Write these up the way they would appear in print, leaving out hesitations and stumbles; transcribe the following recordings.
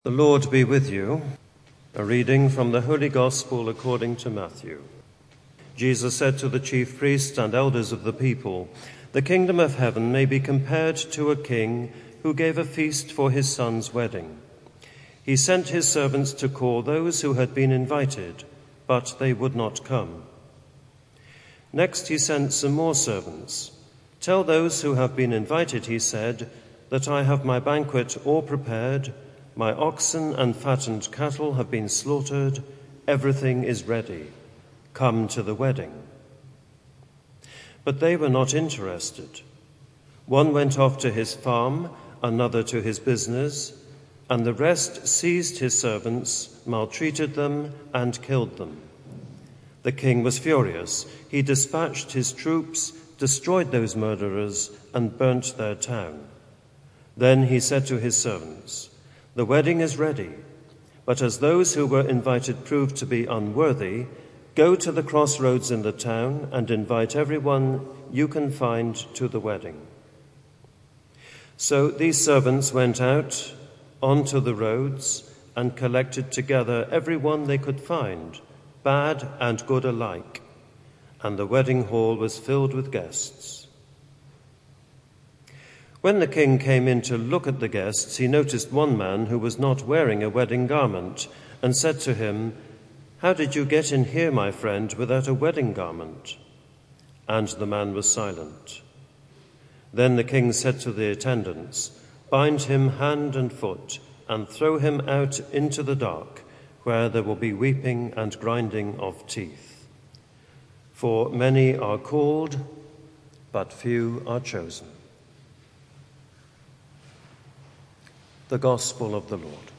The Lord be with you. A reading from the Holy Gospel according to Matthew. Jesus said to the chief priests and elders of the people, "The kingdom of heaven may be compared to a king who gave a feast for his son's wedding. He sent his servants to call those who had been invited, but they would not come. Next he sent some more servants. 'Tell those who have been invited,' he said, 'that I have my banquet all prepared. My oxen and fattened cattle have been slaughtered. Everything is ready. Come to the wedding.' But they were not interested. One went off to his farm, another to his business, and the rest seized his servants, maltreated them, and killed them. The king was furious. He dispatched his troops, destroyed those murderers, and burnt their town. Then he said to his servants, 'The wedding is ready, but as those who were invited proved to be unworthy, go to the crossroads in the town and invite everyone you can find to the wedding.' So these servants went out onto the roads and collected together everyone they could find, bad and good alike, and the wedding hall was filled with guests. When the king came in to look at the guests, he noticed one man who was not wearing a wedding garment and said to him, 'How did you get in here, my friend, without a wedding garment?' And the man was silent. Then the king said to the attendants, 'Bind him hand and foot and throw him out into the dark, where there will be weeping and grinding of teeth. For many are called, but few are chosen.'" The Gospel of the Lord.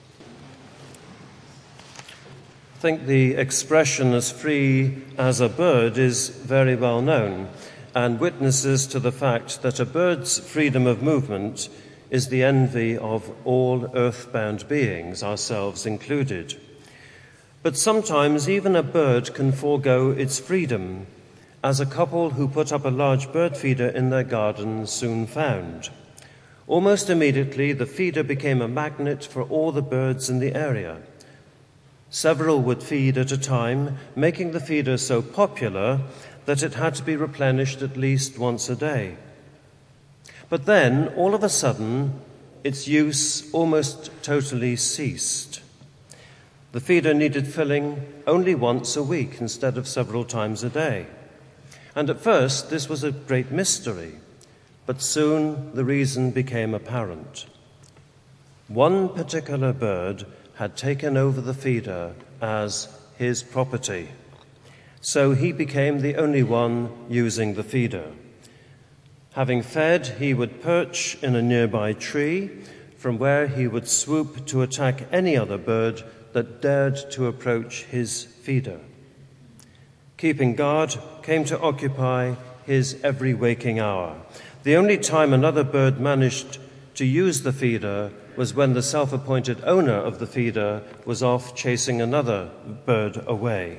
I think the expression "as free as a bird" is very well known and witnesses to the fact that a bird's freedom of movement is the envy of all earthbound beings, ourselves included. But sometimes even a bird can forego its freedom, as a couple who put up a large bird feeder in their garden soon found. Almost immediately, the feeder became a magnet for all the birds in the area. Several would feed at a time, making the feeder so popular that it had to be replenished at least once a day. But then, all of a sudden, its use almost totally ceased. The feeder needed filling only once a week instead of several times a day. And at first, this was a great mystery. But soon the reason became apparent. One particular bird had taken over the feeder as his property, so he became the only one using the feeder. Having fed, he would perch in a nearby tree, from where he would swoop to attack any other bird that dared to approach his feeder. Keeping guard came to occupy his every waking hour. The only time another bird managed to use the feeder was when the self-appointed owner of the feeder was off chasing another bird away.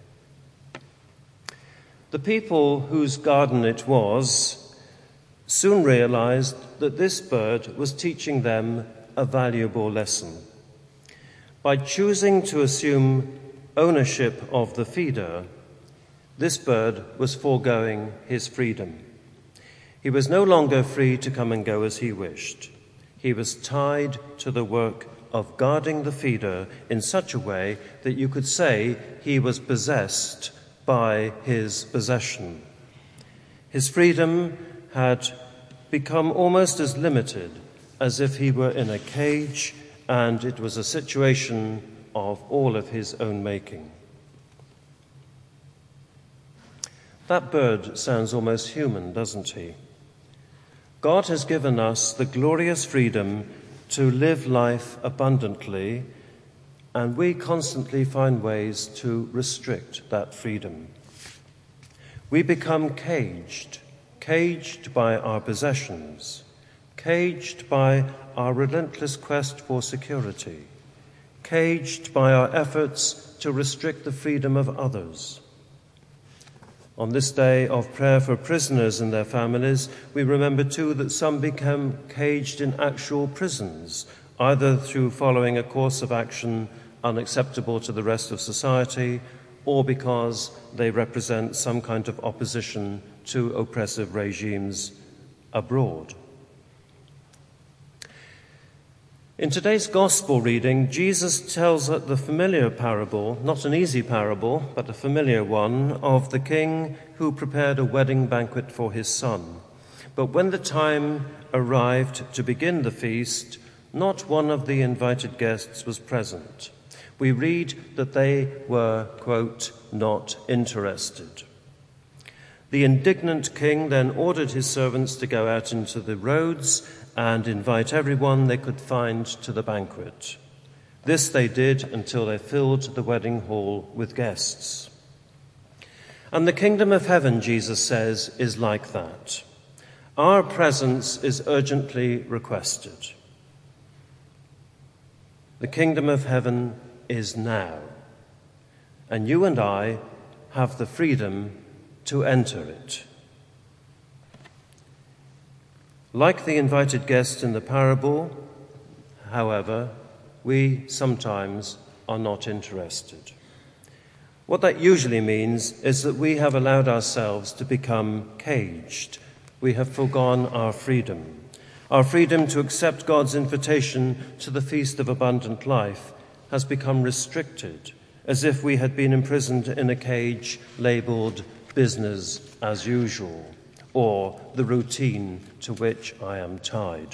The people whose garden it was soon realized that this bird was teaching them a valuable lesson. By choosing to assume ownership of the feeder, this bird was foregoing his freedom. He was no longer free to come and go as he wished. He was tied to the work of guarding the feeder in such a way that you could say he was possessed by his possession. His freedom had become almost as limited as if he were in a cage and it was a situation of all of his own making. That bird sounds almost human, doesn't he? God has given us the glorious freedom to live life abundantly, and we constantly find ways to restrict that freedom. We become caged by our possessions, caged by our relentless quest for security, caged by our efforts to restrict the freedom of others. On this day of prayer for prisoners and their families, we remember too that some become caged in actual prisons either through following a course of action unacceptable to the rest of society or because they represent some kind of opposition to oppressive regimes abroad. In today's gospel reading, Jesus tells the familiar parable, not an easy parable, but a familiar one, of the king who prepared a wedding banquet for his son. But when the time arrived to begin the feast, not one of the invited guests was present. We read that they were, quote, not interested. The indignant king then ordered his servants to go out into the roads and invite everyone they could find to the banquet. This they did until they filled the wedding hall with guests. And the kingdom of heaven, Jesus says, is like that. Our presence is urgently requested. The kingdom of heaven is now, and you and I have the freedom to enter it. Like the invited guests in the parable, however, we sometimes are not interested. What that usually means is that we have allowed ourselves to become caged. We have foregone our freedom to accept God's invitation to the feast of abundant life has become restricted, as if we had been imprisoned in a cage labelled business as usual, or the routine to which I am tied.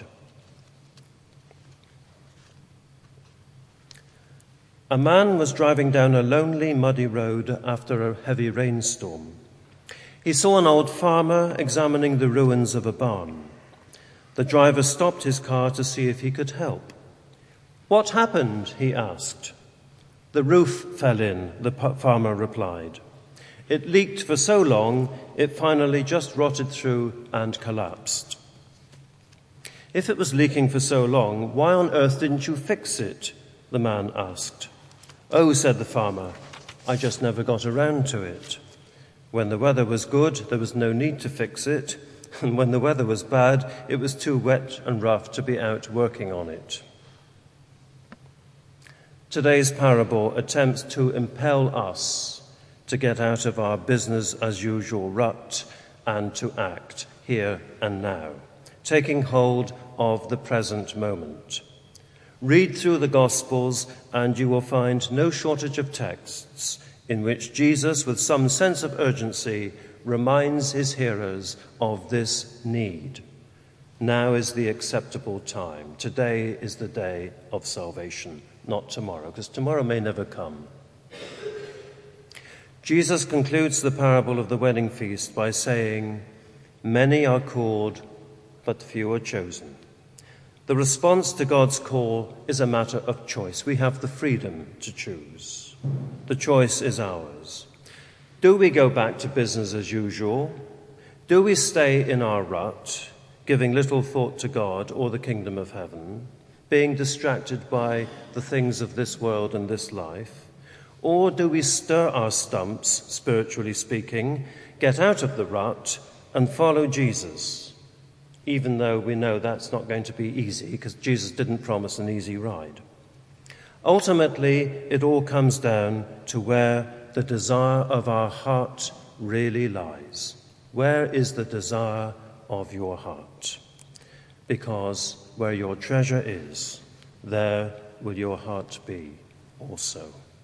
A man was driving down a lonely, muddy road after a heavy rainstorm. He saw an old farmer examining the ruins of a barn. The driver stopped his car to see if he could help. "What happened?" he asked. "The roof fell in," the farmer replied. "It leaked for so long, it finally just rotted through and collapsed." "If it was leaking for so long, why on earth didn't you fix it?" the man asked. "Oh," said the farmer, "I just never got around to it. When the weather was good, there was no need to fix it, and when the weather was bad, it was too wet and rough to be out working on it." Today's parable attempts to impel us to get out of our business-as-usual rut and to act here and now, taking hold of the present moment. Read through the Gospels and you will find no shortage of texts in which Jesus, with some sense of urgency, reminds his hearers of this need. Now is the acceptable time. Today is the day of salvation, not tomorrow, because tomorrow may never come. Jesus concludes the parable of the wedding feast by saying, "Many are called, but few are chosen." The response to God's call is a matter of choice. We have the freedom to choose. The choice is ours. Do we go back to business as usual? Do we stay in our rut, giving little thought to God or the kingdom of heaven, being distracted by the things of this world and this life? Or do we stir our stumps, spiritually speaking, get out of the rut and follow Jesus, even though we know that's not going to be easy because Jesus didn't promise an easy ride? Ultimately, it all comes down to where the desire of our heart really lies. Where is the desire of your heart? Because where your treasure is, there will your heart be also.